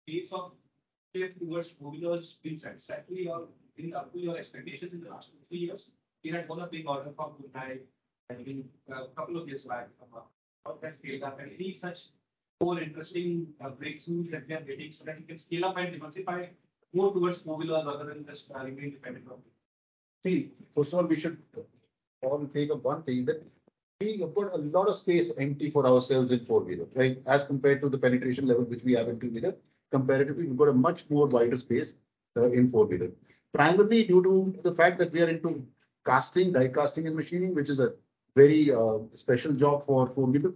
pace of shift towards four-wheelers been satisfactory or been up to your expectations in the last 2, 3 years? We had won a big order from Hyundai, I think, a couple of years back from how that scaled up, and any such more interesting breakthroughs that we are getting so that we can scale up and diversify more towards four-wheelers rather than just remain dependent on it. See, first of all, we should all take up one thing that we have got a lot of space empty for ourselves in four-wheeler, right? As compared to the penetration level which we have in two-wheeler, comparatively, we've got a much more wider space in four-wheeler. Primarily due to the fact that we are into casting, die casting and machining, which is a very special job for four-wheeler.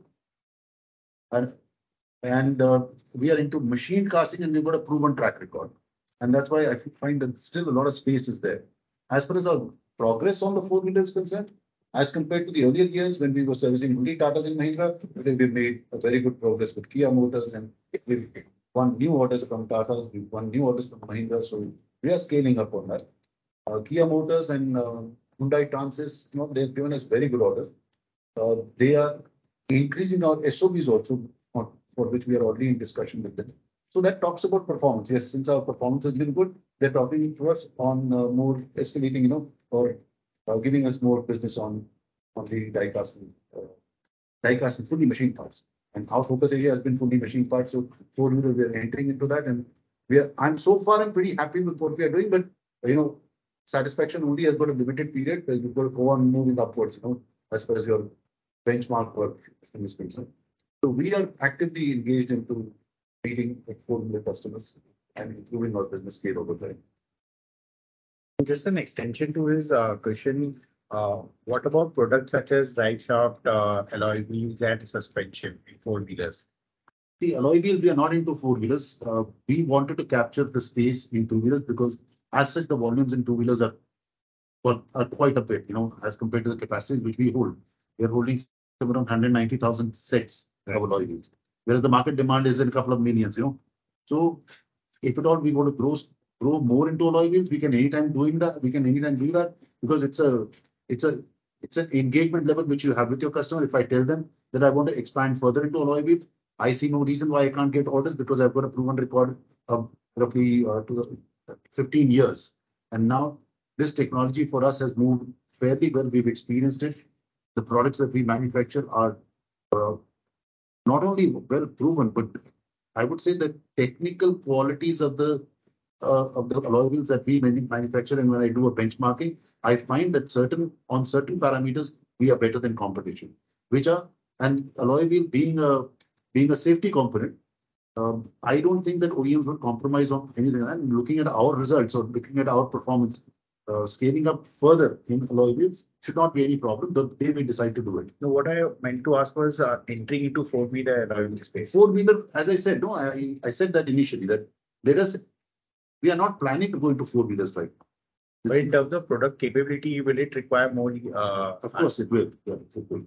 And we are into machine casting and we've got a proven track record. And that's why I find that still a lot of space is there. As far as our progress on the four-wheeler is concerned, as compared to the earlier years when we were servicing only Tatas and Mahindra, today we've made a very good progress with Kia Motors and we've won new orders from Tatas, we've won new orders from Mahindra. So we are scaling up on that. Kia Motors and Hyundai Transys, they've given us very good orders. They are increasing our SOBs also, for which we are already in discussion with them. So that talks about performance. Yes, since our performance has been good, they're talking to us on more escalating, or giving us more business on the die casting fully machined parts. And our focus area has been fully machined parts. So four-wheeler, we are entering into that, and I'm pretty happy with what we are doing, but satisfaction only has got a limited period because you've got to go on moving upwards, as far as your benchmark work is concerned. So we are actively engaged into meeting with four-wheeler customers and improving our business scale over time. Just an extension to his question, what about products such as drive shaft, alloy wheels, and suspension in four-wheelers? The alloy wheels, we are not into four-wheelers. We wanted to capture the space in two-wheelers because, as such, the volumes in two-wheelers are quite a bit, as compared to the capacities which we hold. We are holding around 190,000 sets of alloy wheels, whereas the market demand is in a couple of millions. So, if at all we want to grow more into alloy wheels, we can anytime do that because it's an engagement level which you have with your customer. If I tell them that I want to expand further into alloy wheels, I see no reason why I can't get orders because I've got a proven record of roughly 15 years. And now this technology for us has moved fairly well. We've experienced it. The products that we manufacture are not only well proven, but I would say that technical qualities of the alloy wheels that we manufacture, and when I do a benchmarking, I find that on certain parameters we are better than competition. And alloy wheel being a safety component, I don't think that OEMs would compromise on anything. And looking at our results or looking at our performance, scaling up further in alloy wheels should not be any problem the day we decide to do it. No, what I meant to ask was entering into four-wheeler alloy wheel space. Four-wheeler, as I said, I said that initially that we are not planning to go into four-wheelers right now. But in terms of product capability, will it require more? Of course, it will. Yeah, it will.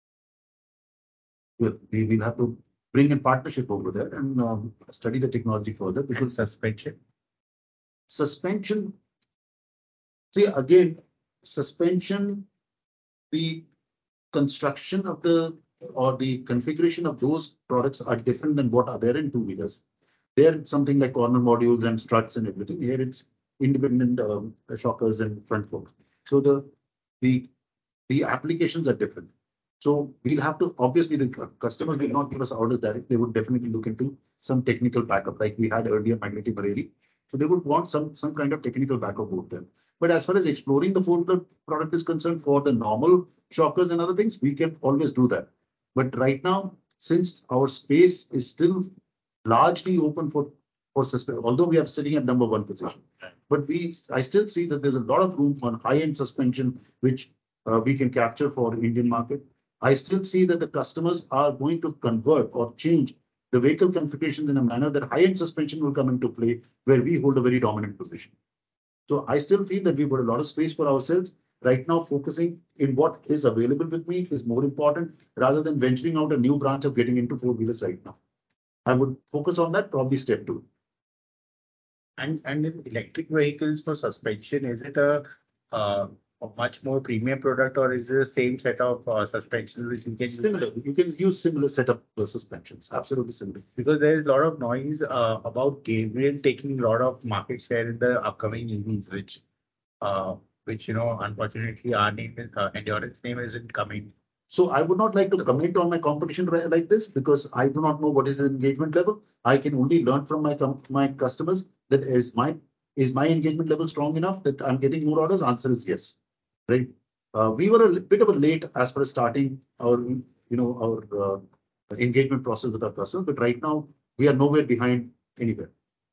We will have to bring in partnership over there and study the technology further because suspension. See, again, suspension, the construction of the configuration of those products are different than what are there in two-wheelers. There, something like corner modules and struts and everything. Here, it's independent shockers and front forks. So the applications are different. So we'll have to, obviously, the customers will not give us orders directly. They would definitely look into some technical backup like we had earlier, Magneti Marelli. So they would want some kind of technical backup over them. But as far as exploring the four-wheeler product is concerned for the normal shockers and other things, we can always do that. But right now, since our space is still largely open for suspension, although we are sitting at number 1 position, but I still see that there's a lot of room on high-end suspension, which we can capture for the Indian market. I still see that the customers are going to convert or change the vehicle configurations in a manner that high-end suspension will come into play where we hold a very dominant position. So I still feel that we've got a lot of space for ourselves. Right now, focusing in what is available with me is more important rather than venturing out a new branch of getting into four-wheelers right now. I would focus on that, probably step 2. And in electric vehicles for suspension, is it a a much more premium product, or is it the same set of suspensions which you can Similar. You can use similar setup suspensions. Absolutely similar. Because there is a lot of noise about Gabriel taking a lot of market share in the upcoming EVs, which unfortunately our name is Endurance name isn't coming. So I would not like to comment on my competition like this because I do not know what is the engagement level. I can only learn from my customers that is my engagement level strong enough that I'm getting more orders. Answer is yes, right? We were a bit of a late as far as starting our engagement process with our customers, but right now we are nowhere behind anywhere.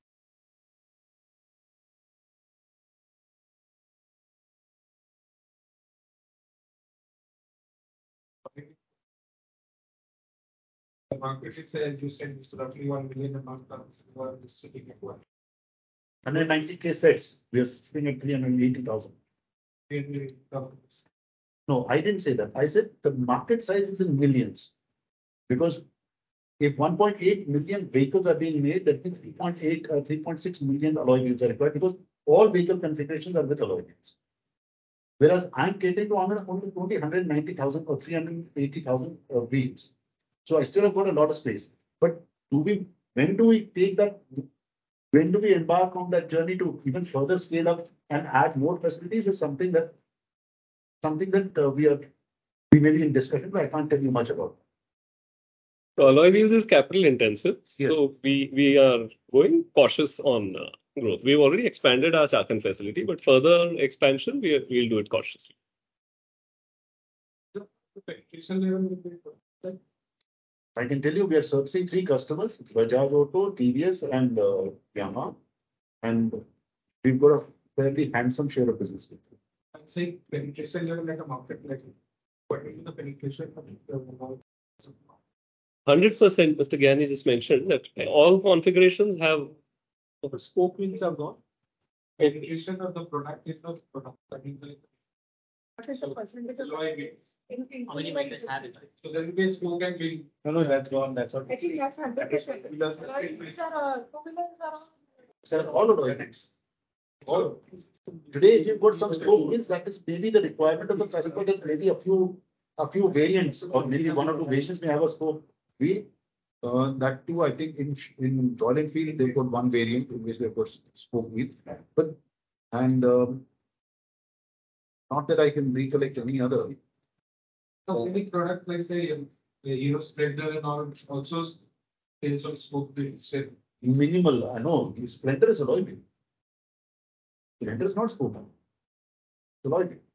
The market itself, you said it's roughly 1 million a month. You are sitting at what? 190K sets. We are sitting at 380,000. No, I didn't say that. I said the market size is in millions. Because if 1.8 million vehicles are being made, that means 3.8 or 3.6 million alloy wheels are required because all vehicle configurations are with alloy wheels. Whereas I'm catering to only 190,000 or 380,000 wheels. So I still have got a lot of space. But when do we take that? When do we embark on that journey to even further scale up and add more facilities is something that we may be in discussion, but I can't tell you much about. So alloy wheels is capital intensive, Yes. so we are going cautious on growth. We've already expanded our Chakan facility, but further expansion we'll do it cautiously. The penetration level will be I can tell you we are servicing 3 customers, Bajaj Auto, TVS and Yamaha, and we've got a fairly handsome share of business with them. I'm saying penetration level at a market level. What is the penetration of 100%, Mr. Gyani just mentioned that all configurations have the spoke wheels are gone? Penetration of the product is the product. What is the percentage of Alloy wheels. how many vehicles have it? So there will be a spoke and wheel. No, that's gone. That's what. I think that's 100%. Wheels are Two-wheelers are Sir, all alloy wheels. All. Today, if you've got some spoke wheels, that is maybe the requirement of the customer that maybe a few variants or maybe 1 or 2 variants may have a spoke wheel. That too, I think in Royal Enfield, they've got 1 variant in which they've got spoke wheels. But not that I can recollect any other. So any product like say Hero Splendor and all also sales of spoke wheels. Minimal, I know. Splendor is alloy wheel. Splendor is not spoke wheel. It's alloy wheel.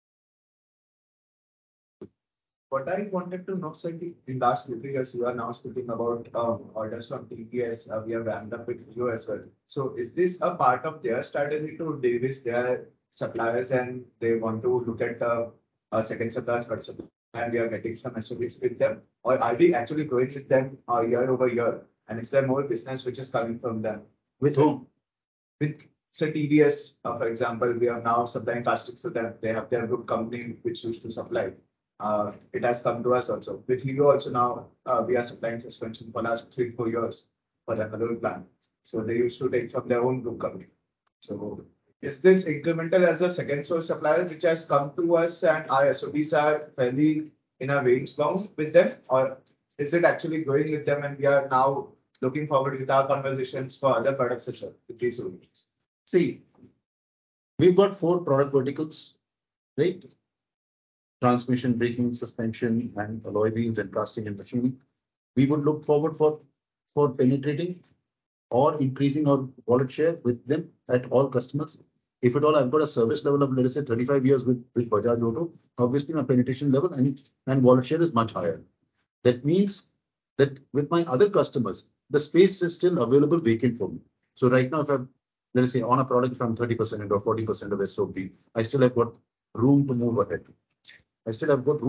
What I wanted to know, sir, in last 2-3 years, you are now speaking about orders from TVS. We have ramped up with Hero as well. So is this a part of their strategy to de-risk their suppliers and they want to look at second suppliers, third suppliers, and we are getting some SOPs with them? Or are we actually growing with them year over year? And is there more business which is coming from them? With whom? With say TVS, for example, we are now supplying castings to them. They have their group company which used to supply. It has come to us also. With Hero also now, we are supplying suspension for last 3-4 years for the alloy plant. So they used to take from their own group company. So is this incremental as a second source supplier which has come to us and our SOPs are fairly in a range bound with them? Or is it actually going with them and we are now looking forward with our conversations for other products as well with these solutions? See, we've got 4 product verticals, right? Transmission, braking, suspension, and alloy wheels and casting and machining. We would look forward for penetrating or increasing our wallet share with them at all customers. If at all I've got a service level of, let us say, 35 years with Bajaj Auto, obviously my penetration level and wallet share is much higher. That means that with my other customers, the space is still available vacant for me. So right now, if I'm, let us say, on a product, if I'm 30% or 40% of SOP, I still have got room to move ahead. Just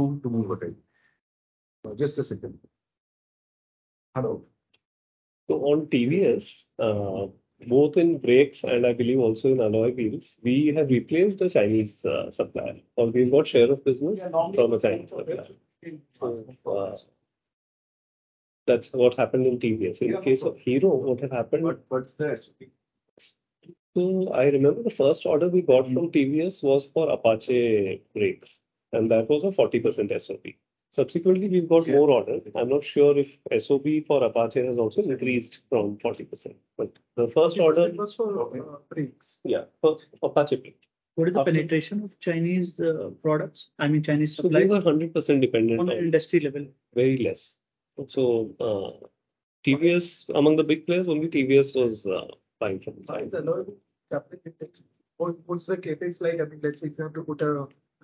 a second. Hello. So on TVS, both in brakes and I believe also in alloy wheels, we have replaced the Chinese supplier, or we've got share of business from a Chinese supplier. So, that's what happened in TVS. In the case of Hero, what had happened? What's the SOP? So I remember the first order we got from TVS was for Apache brakes, and that was a 40% SOP. Subsequently, we've got more orders. I'm not sure if SOP for Apache has also increased from 40%. But the first order, It was for brakes. yeah, for Apache brakes. What is the After- penetration of Chinese products? I mean, Chinese So they suppliers were 100% dependent on an on industry level. very less. So TVS, among the big players, only TVS was buying from China. The alloy capital index. What's the capex like? I mean, let's say if you have to put a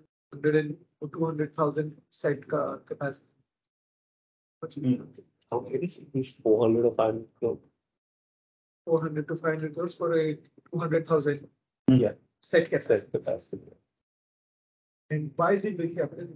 200,000 set capacity. What you need? Okay. 400 or 500 crore. 400 to 500 crores for a 200,000 Yeah, set capacity. set capacity. And why is it very capital?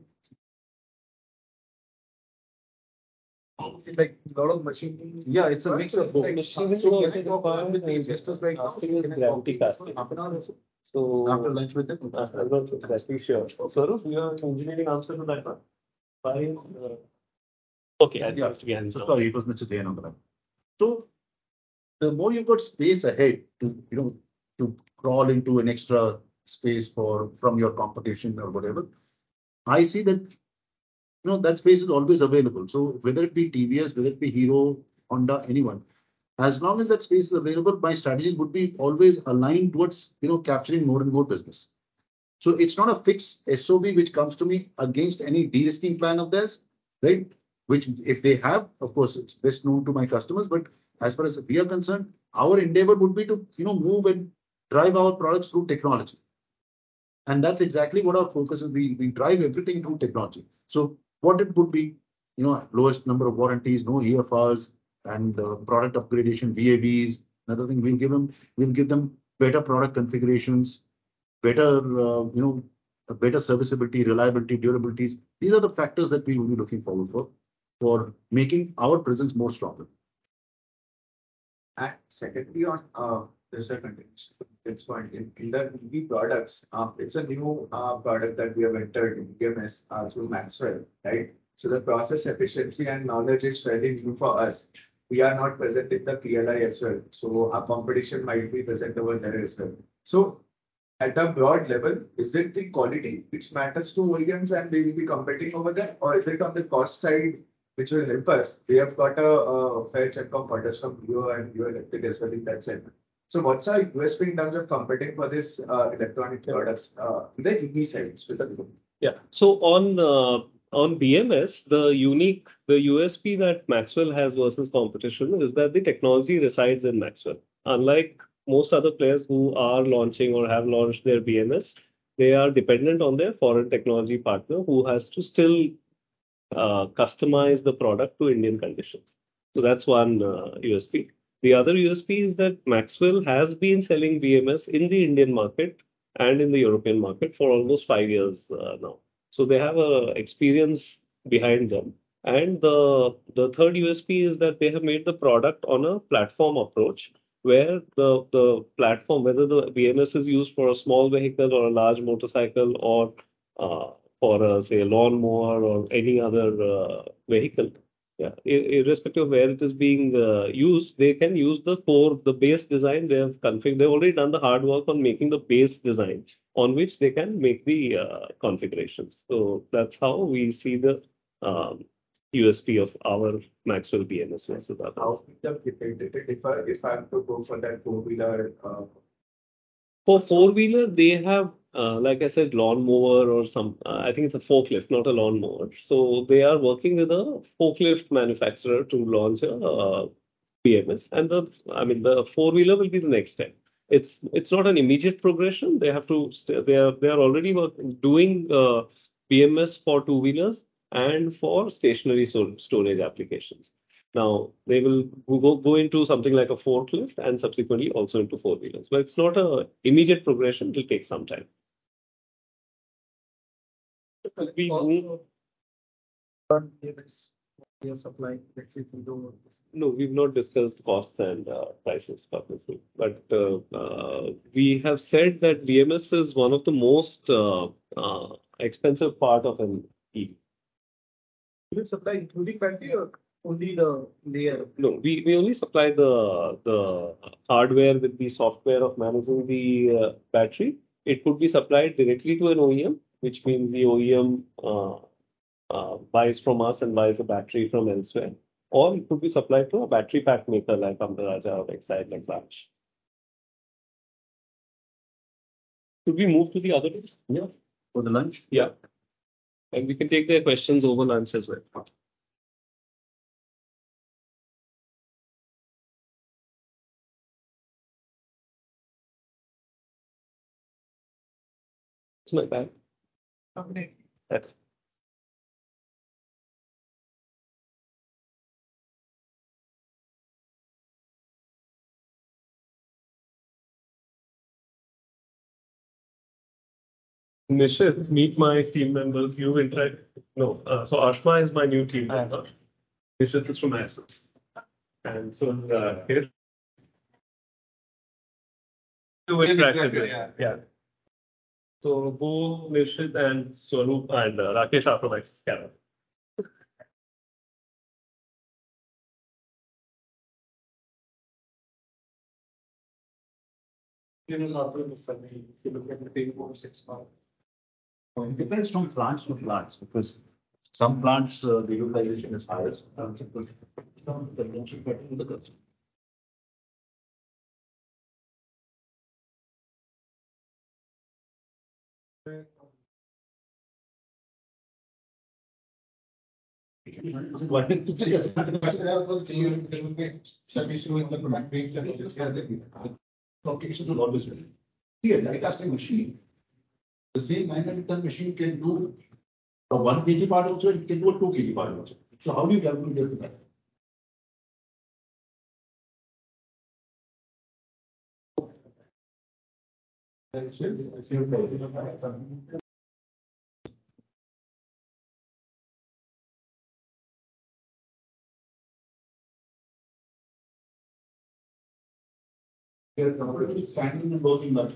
Is it like a lot of machinery? Yeah, it's a mix of both. Machinery So also can I talk requires with the and investors right now? casting is Can I talk gravity to you for casting. half an hour or so? So After lunch with them? I'm not exactly sure. Saurabh, you have an engineering answer to that one? Why? Okay, I'll Yeah. just again. So sorry, it was Mr. Jain on the line. So the more you've got space ahead to crawl into an extra space from your competition or whatever, I see that that space is always available. So whether it be TVS, whether it be Hero, Honda, anyone, as long as that space is available, my strategies would be always aligned towards capturing more and more business. So it's not a fixed SOB which comes to me against any de-risking plan of theirs, right? Which if they have, of course, it's best known to my customers. But as far as we are concerned, our endeavor would be to move and drive our products through technology. And that's exactly what our focus is. We drive everything through technology. So what it would be, lowest number of warranties, no EFRs, and product upgradation, VAVs. Another thing, we'll give them better product configurations, better, better serviceability, reliability, durabilities. These are the factors that we will be looking forward for making our presence more stronger. And secondly, on this continuation, this point in the EV products, it's a new product that we have entered in EMS through Maxwell, right? So the process efficiency and knowledge is fairly new for us. We are not present in the PLI as well, so our competition might be present over there as well. So at a broad level, is it the quality which matters to OEMs and they will be competing over there, or is it on the cost side which will help us? We have got a fair chunk of orders from Hero and Hero Electric as well in that segment. So what's our USP in terms of competing for this electronic products in the EV side specifically? Yeah. So on BMS, the USP that Maxwell has versus competition is that the technology resides in Maxwell. Unlike most other players who are launching or have launched their BMS, they are dependent on their foreign technology partner who has to still customize the product to Indian conditions. So that's one USP. The other USP is that Maxwell has been selling BMS in the Indian market and in the European market for almost 5 years now. So they have experience behind them. And the third USP is that they have made the product on a platform approach where the platform, whether the BMS is used for a small vehicle or a large motorcycle or for say a lawnmower or any other vehicle, yeah, irrespective of where it is being used, they can use the base design they have configured. They've already done the hard work on making the base design on which they can make the configurations. So that's how we see the USP of our Maxwell BMS versus others. How if I have to go for that four-wheeler? For four-wheeler, they have, like I said, lawnmower or some, I think it's a forklift, not a lawnmower. So they are working with a forklift manufacturer to launch a BMS. And the four-wheeler will be the next step. It's not an immediate progression. They have to, they are already doing BMS for two-wheelers and for stationary storage applications. Now they will go into something like a forklift and subsequently also into four-wheelers. But it's not an immediate progression. It will take some time. We are supplying, let's say, No, we've not discussed costs and prices publicly. But we have said that BMS is one of the most expensive part of an EV. you supply including battery or only the layer. No, we only supply the hardware with the software of managing the battery. It could be supplied directly to an OEM, which means the OEM buys from us and buys the battery from elsewhere. Or it could be supplied to a battery pack maker like Amara Raja or Excite like such. Should we move to the other tips? Yeah. For the lunch? Yeah. And we can take their questions over lunch as well. It's my bag. Okay. That's Nishit, meet my team members. You interact. No, so Ashma is my new team member. Nishit is from Access. And so here you interacted with. Yeah. So Bo, Nishit, and Swaroop and Rakesh are from Access Canada. After the survey, you look at the pay for 6 months. It depends from plants to plants because some plants, the utilization is higher. Some plants, the consumption pattern of the customer. Location will always be. See, a die casting machine, the same 900-ton machine can do a 1 kg part also, it can do a 2 kg part also. So how do you calculate that? They are comfortably standing and working lunch.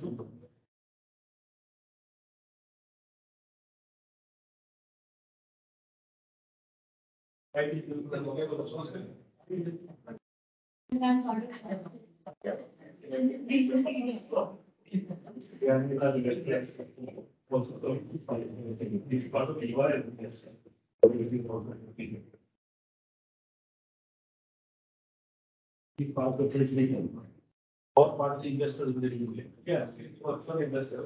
Part of the treasury or part of the investor will be. Yeah, some investor.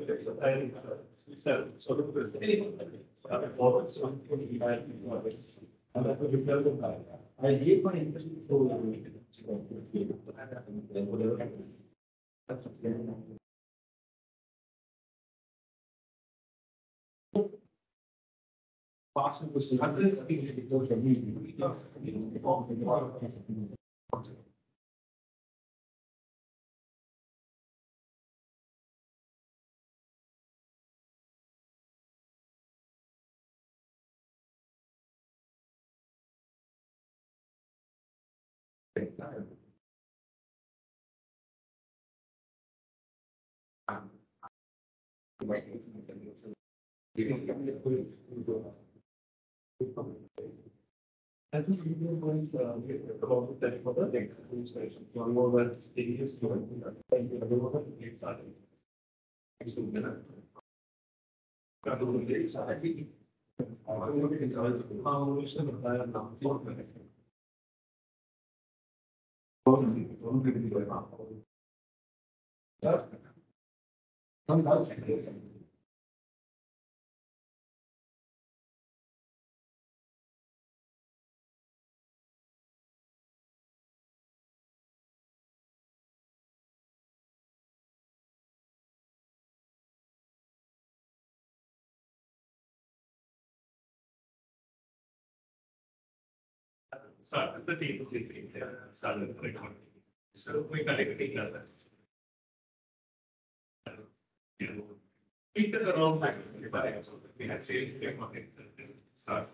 I hate my interest for. Pass me this. I think Indian ones about the for the next administration. One more than 10 years to thank you. Everyone is starting. Thanks to the start the team started the recording. So we can take that. Peak at around 5:55, so we had saved the market start.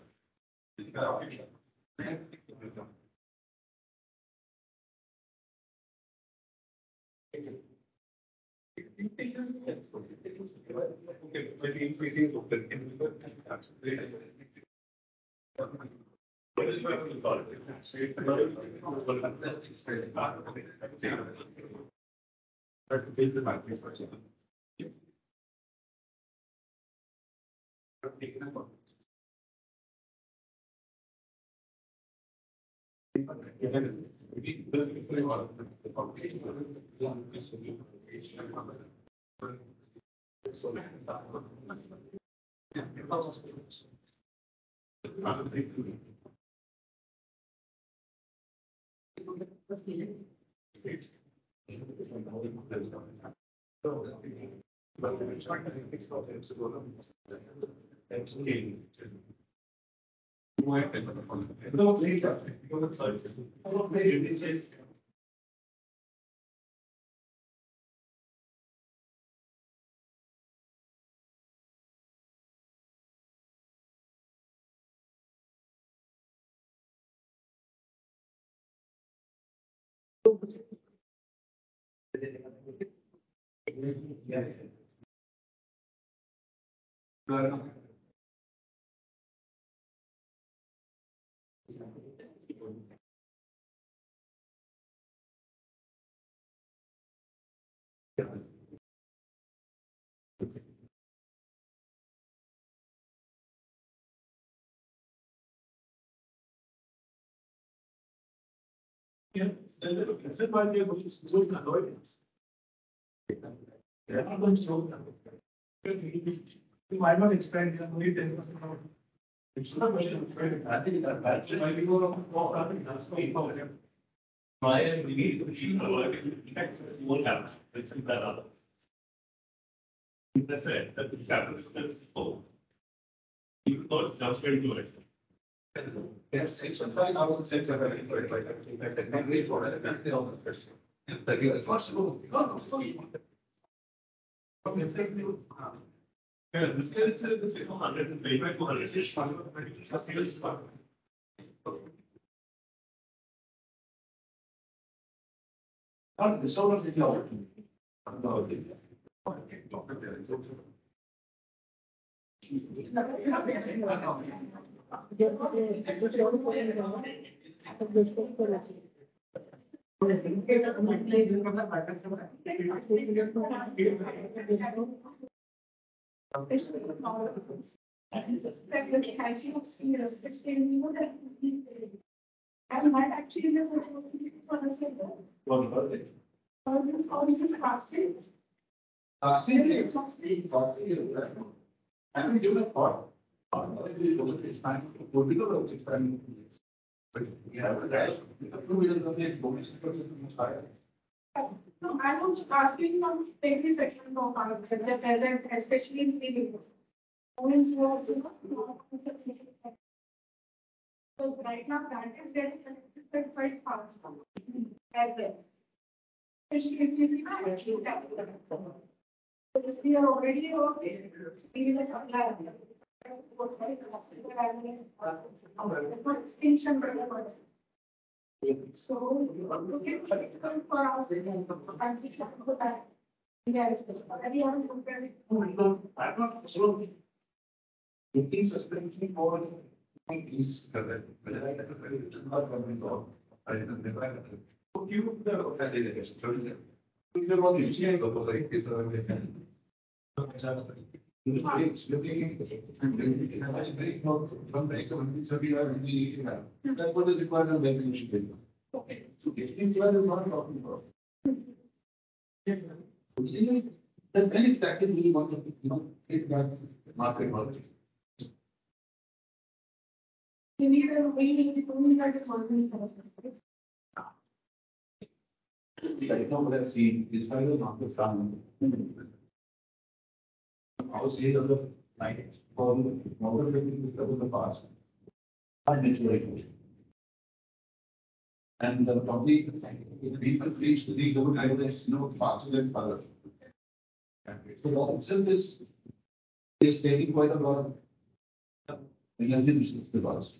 Okay, Why not expand it only 10%? It's not a question. I think that's why we go for that's why we need to see more capital. Let's see that other. That's it. That the capital is full. You don't just into it. They have 6,000 cents every technically for it. That's the other question. The first of all, yeah, the scale itself is 125 to 100. This all of the And that actually is all these plastics. And we give a thought. It's time to political expanding. But we have a dash, the 2 million of the donation is much higher. No, I was asking from every section of our present, especially in the business. Going towards, so right now, that is getting selected quite fast as well. Especially if you actually capital. So if we are already okay, we will supply. Extinction. So, it's difficult for us to transition to that. Yes, we haven't compared it. I'm not sure. Making suspension for is correct. But I have a very not coming on. I didn't never have to. You the organization. So the one you see is it's looking break from break so we are really that's what is required on definition. Okay. So if you are not talking about then exactly we want to take that market market. You need a way to only like a company first. Right now, what I've seen is why the market sound. Our sales of the night for model rating is double the past. And probably we could reach the double guidance, faster than others. So that itself is taking quite a lot of energy because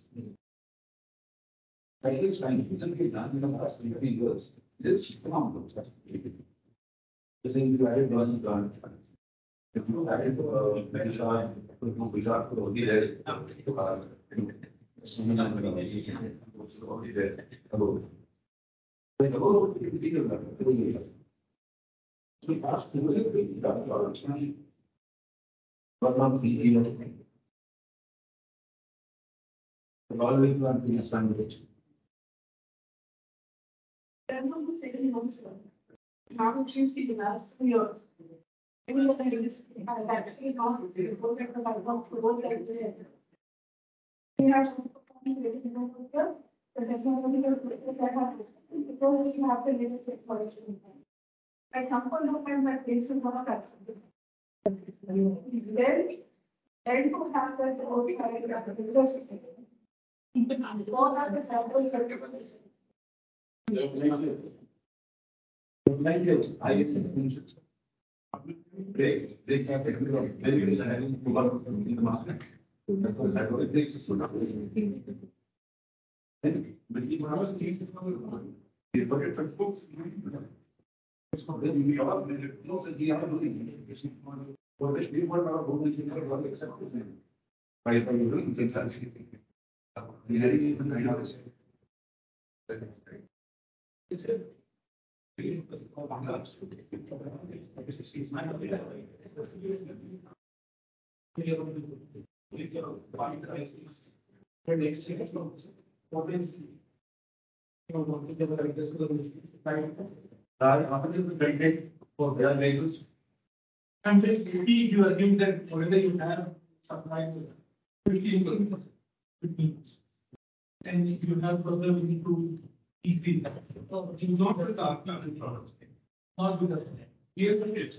I think scientists have done in the last 50 years. This phenomenal. The same you added one plant. If you added Benchmark, Gujarat, Now, if you see the last 2 years, even though there is vaccine not report at the level of work like this. We have some here, but there's not only that have because you have the latest technology. At some point of time, that takes a lot of action. Then to have that just all other travel services. Break very well having in the market. Because I don't breaks is not then but he was he forget for books. It's not that we are things that we are doing. For which we were not going to work except with them. By doing things as we very even realize. For their vehicles. I'm saying, if you assume that whatever you have supplies, it means. And you have further we need to increase that. You don't have the alternative products. Not with the here it's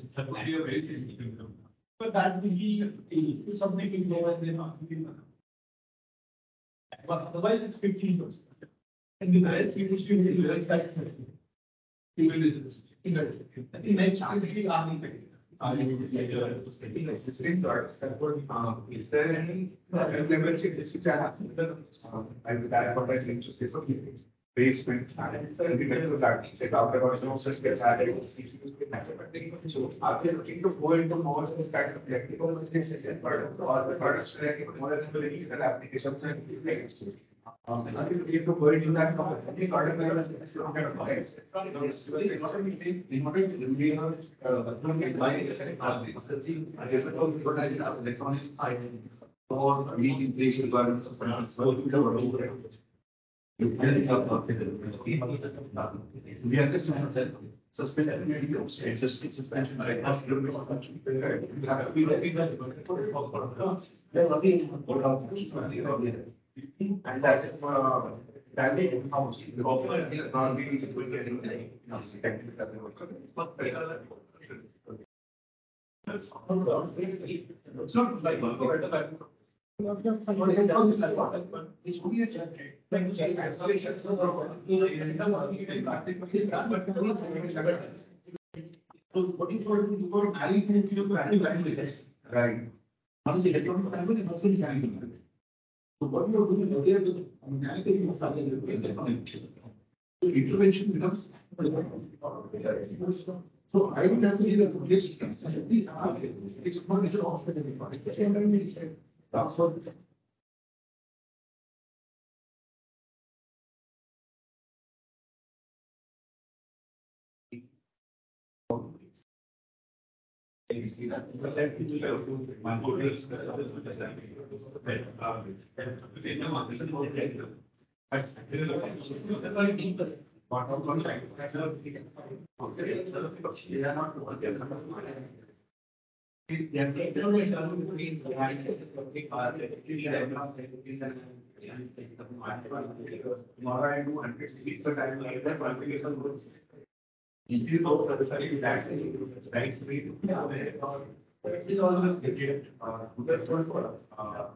but that will be something you know and then not giving them. But otherwise it's 15%. And the rest you wish to realize that you will resist. I think next really Is there any implementation district I would that what I'd like to say something. Basement and they talked about some systems added. So are they looking to go into more kind of technical part of the products more analytical applications and are you looking to go into that company garden level kind of products? In order to remain buying the technologies, electronics or meet inflation requirements of finance. We understand that suspended medical suspension right now should be have to be and that's valid in house. Not really doing anything. It's not like it's only a check. What you call you got marry things you value right. What is electronic family and also family. So what you are doing earlier with mechanical so intervention becomes so I don't have to give a complete system. It's not major hospital. If you know that right speed, it always get good for us.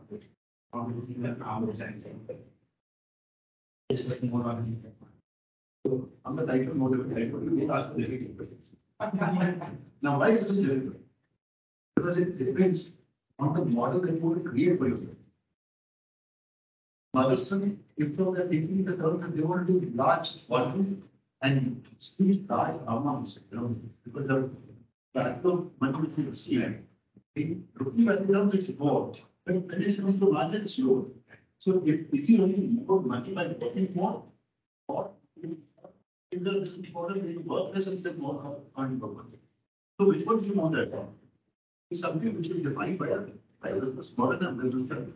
Especially more on so I'm the type of model you ask this question. Now, why is it difficult? Because it depends on the model that you want to create for yourself. Motherson, if you are taking the term that they want to do large volume and still large amounts, because the platform money is looking at the terms it's more, but when it comes to market, it's low. So if you only more money by working more, or is the model will work less and the more earning more money? So which one do you want that from? It's something which is defined by the smaller number.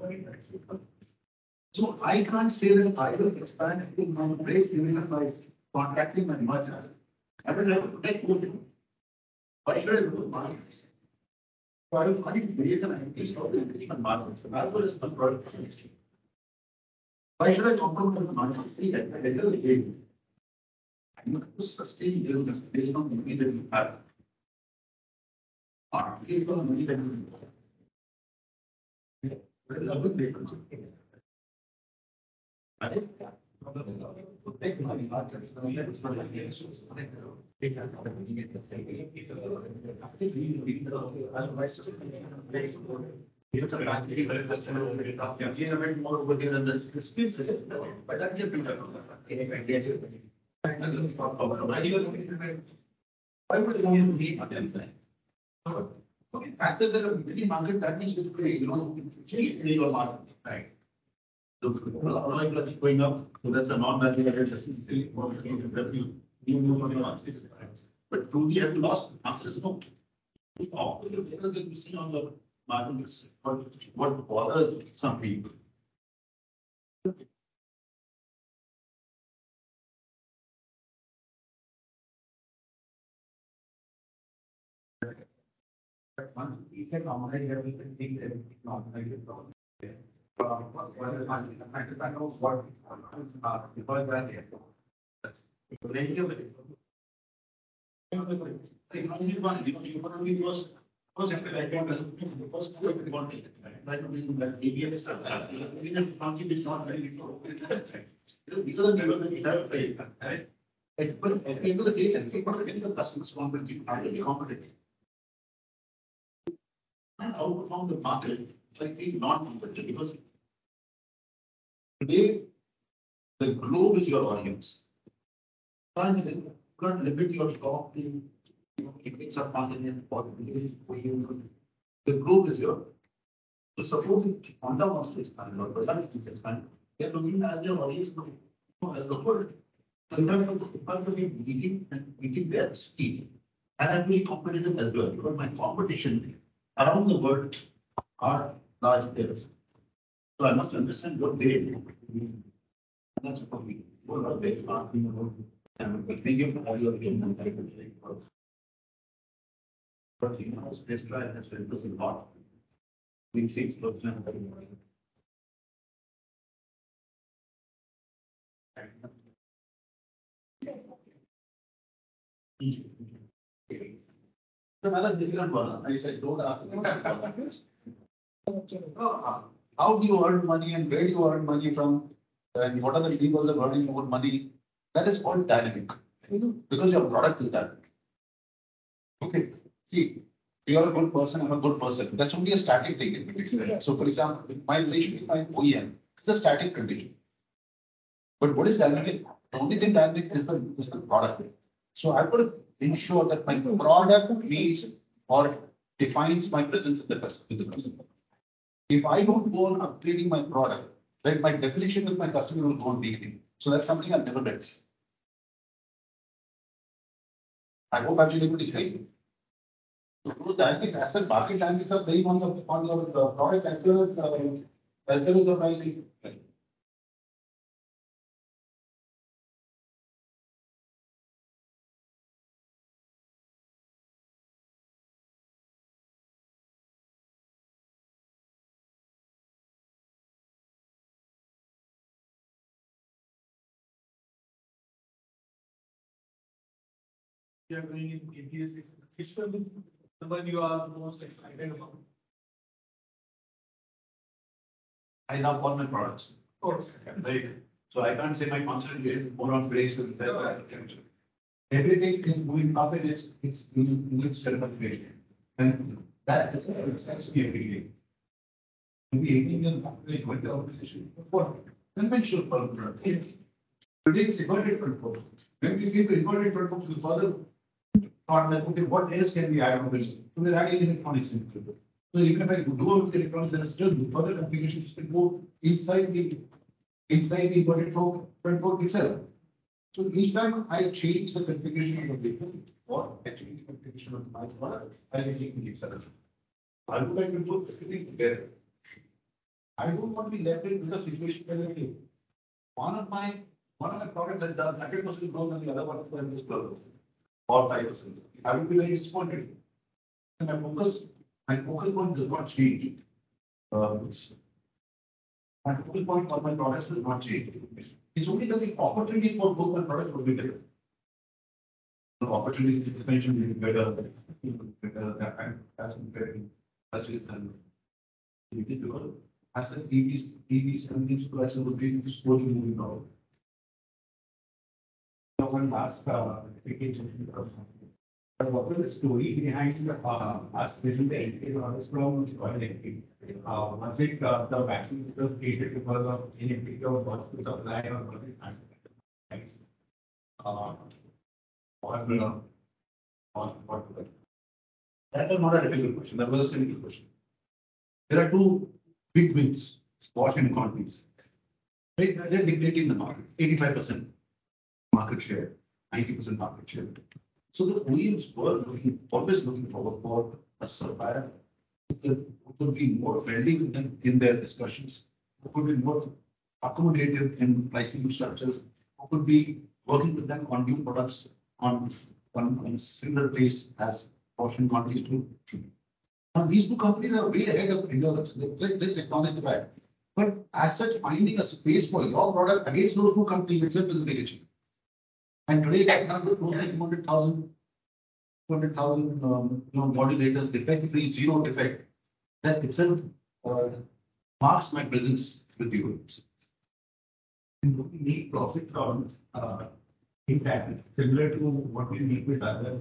So I can't say that I will expand in my place even if I contracting my merchants. I will have to protect both. Why should I do margins? So I will find ways and increase how to increase my margins as well as my product. Why should I compromise on margins? See, at the end of the day, I need to sustain business based on the money that you have. Not based on the money that you have. There is a big difference. Protect my margins. Because of that, we will just generate more over here and this space is but that can be done. Why would you want to be okay, after the mini market, that means with change your market, right? So alloy plus is going up, so that's a non-value-added revenue. But truly, have you lost? Answer is no. All the figures that you see on the margins, what bothers some people. Once we can normalize everything, normalize it. I know what because economy one, economy was like is not very these are the levels that we have to pay. But at the end of the day, if you want to get the customers competitive, how will you competitive? And outperform the market, I think not competitive because today the globe is your audience. Can't limit your talk to subcontinent or the globe is your. So suppose Honda wants to expand or Bajaj wants to expand, they're looking as their audience as the world. So you have to be meeting their speed. And I'm very competitive as well because my competition around the world are large players. So I must understand what they do. And that's for me. What are they talking about? And they give all your but this trial has helped us a lot. We change those another difficult one. I said, don't ask me. How do you earn money and where do you earn money from? And what are the levers of earning more money? That is all dynamic. Because your product is dynamic. Okay. See, you're a good person, I'm a good person. That's only a static thing. So, for example, my relation with my OEM is a static condition. But what is dynamic? The only thing dynamic is the product. So I've got to ensure that my product meets or defines my presence with the customer. If I don't go on upgrading my product, then my definition with my customer will go on weakening. So that's something I've never done. I hope I've been able to explain. So those dynamic asset market dynamics are playing on your product as well as the pricing. You are going in APS, which one is the one you are most excited about? I love all my products. Of course. Right. So I can't say my concentration is more on brakes and everything is moving up and it's in its certification. And that is essentially everything. We Indian organization for conventional purpose. Today it's inverted purpose. When we see the inverted purpose, we further thought that okay, what else can we add on this? So we're adding electronics into it. So even if I do all with electronics, there are still further configurations to go inside the inverted front fork itself. So each time I change the configuration of the vehicle or I change the configuration of my product, I will change the acceleration. I would like to put everything together. I don't want to be left with a situation where one of my products has done 100% growth and the other one is just 12% or 5%. I would be very disappointed. And my focus point does not change. My focus point for my products does not change. It's only that the opportunities for both my products will be different. The opportunities in suspension will be better as compared to touches and because as an EVs and these products will be slowly moving on. One last what was the story behind us building the NK products from Royal Enfield? Was it the vaccine was created because of inability of what's to supply or was it what? That was not a difficult question. That was a simple question. There are two big wings, Bosch and Continental. They're dictating the market, 85% market share, 90% market share. So the OEMs were always looking forward for a supplier who could be more friendly with them in their discussions, who could be more accommodative in pricing structures, who could be working with them on new products on a similar place as Bosch and Continental do. Now these two companies are way ahead of India. Let's acknowledge the fact. But as such, finding a space for your product against those two companies itself is a big achievement. And today, right now, close to 200,000 modulators, defect-free, zero defect. That itself marks my presence with the OEMs. We make profit from impact, similar to what we make with other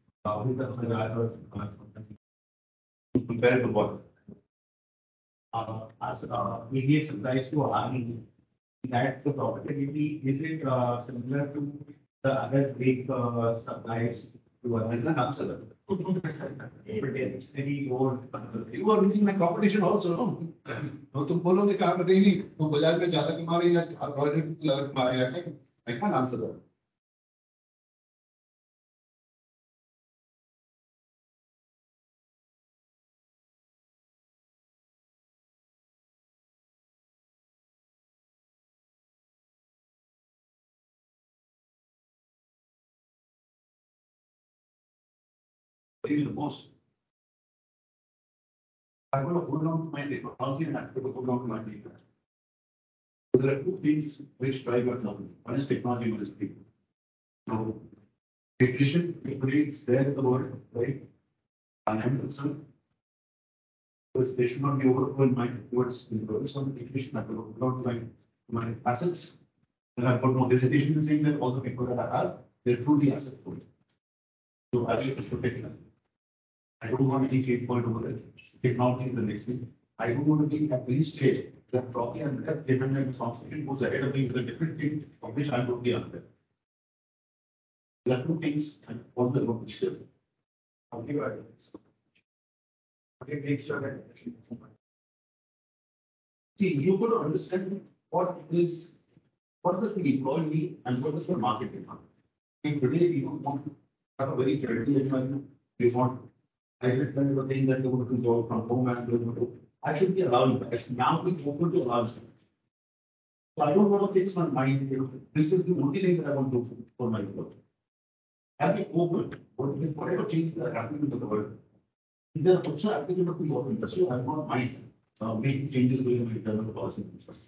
compared to what? As ABS supplies to Army, that the profitability is it similar to the other big supplies to other answer. You are losing my competition also. No, तुम बोलोगे कि आप नहीं वो बाजार में ज्यादा कमा रहे हैं या ऑलरेडी कमा रहे हैं I can't answer that. The most. I'm going to go down to my technology and I'm going to go down to my data. So there are two things which drive our company. One is technology, one is people. Now, technician, it's there in the world, right? I am concerned because they should not be overwhelmed towards the purpose of the technician. I've got my assets, and I've got no hesitation in saying that all the people that I have, they're truly assetful. So I should protect them. I don't want any change point over there. Technology is the next thing. I don't want to be at any stage that probably I'm left behind and something goes ahead of me with a different thing of which I'm totally unaware. There are two things and all the work which is how do you identify? Make sure that see, you got to understand what does the employee need and what does the market demand. And today we don't want to have a very friendly environment. We want hybrid kind of a thing that they want to go from home and they want to. I should be allowing that. I should now be open to allow them. So I don't want to fix my mind. This is the only thing that I want to do for my work. I'll be open. Whatever changes that are happening in the world, they are also applicable to your industry. I don't mind making changes within my internal policy.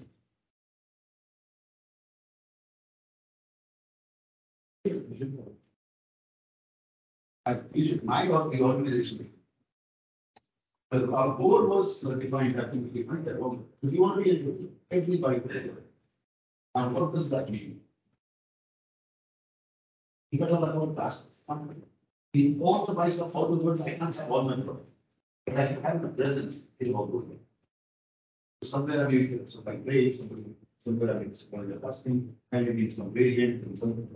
My organization. But our board was defined, I think, defined that if you want to be every by and what does that mean? You got about tasks. The authorize of all the words I can't have all my work. But I can have the presence in all the world. Somewhere I mean some like grades, somewhere I mean some testing, and maybe some variant and some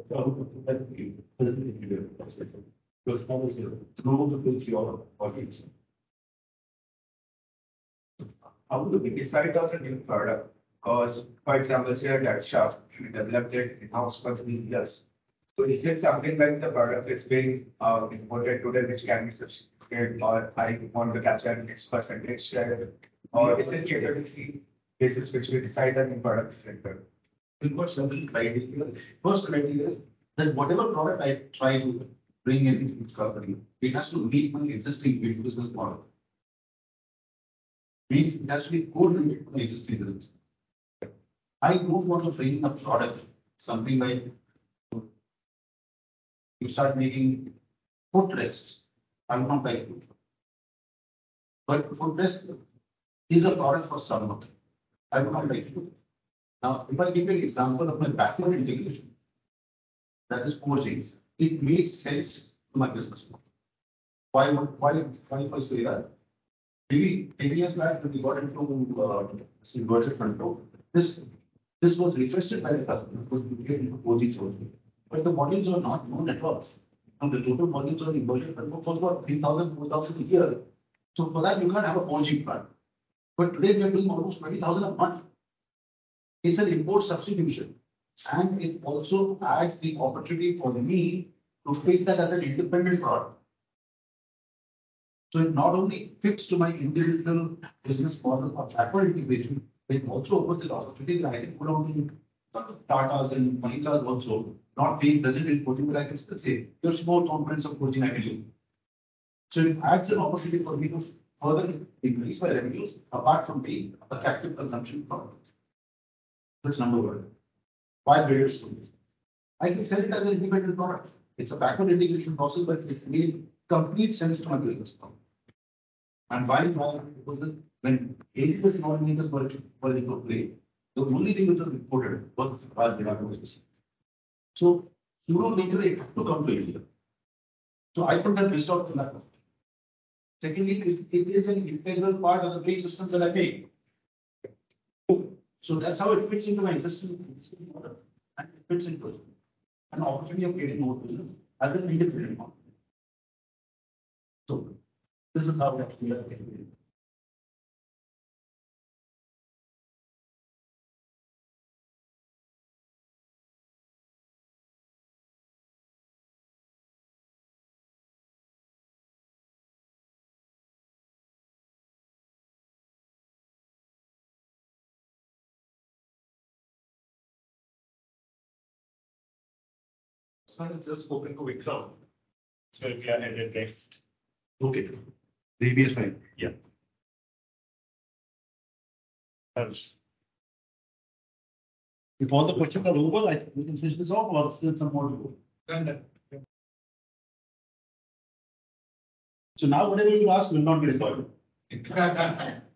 because always to know the future your audience. How do we decide on a new product? Because, for example, say a Dutch shaft, we developed it in-house for 3 years. So is it something like the product is being imported today, which can be substituted, or I want to capture an X percentage share, or is it capability basis which we decide that the product is rendered? We've got several criteria. First criteria is that whatever product I try to bring in this company, it has to meet my existing business model. Means it has to be co-related to my existing business. I don't want to bring a product, something like you start making footrests. I will not like it. But footrest is a product for someone. I will not like it. Now, if I give you an example of my backward integration, that is forgings, it makes sense to my business model. Why if I say that? Maybe 10 years back, when we got into inverted front door, this was requested by the customer, was to get into forging forging. But the volumes are not known at all. And the total volumes of inverted front door was about 3,000, 4,000 a year. So for that, you can't have a forging plant. But today we are doing almost 20,000 a month. It's an import substitution. And it also adds the opportunity for me to take that as an independent product. So it not only fits to my individual business model of backward integration, it also opens the opportunity that I can put on the Tatas and Mahindras also, not being present in forging, but I can still say, there's small components of forging I can do. So it adds an opportunity for me to further increase my revenues apart from being a captive consumption product. That's number one. Why traders do this? I can sell it as an independent product. It's a backward integration process, but it made complete sense to my business model. And why? Because when 80% of automakers were into play, the only thing which was imported was the So sooner or later it had to come to India. So I put that list out to that. Secondly, it is an integral part of the brake system that I make. So that's how it fits into my existing model. And it fits into an opportunity of getting more business as an independent model. So this is how we are getting it. It's just spoken to Vikram. So we are headed next. Okay. The ABS file. Yeah. If all the questions are over, we can switch this off or still some more to go. Done. So now whatever you ask will not be recorded.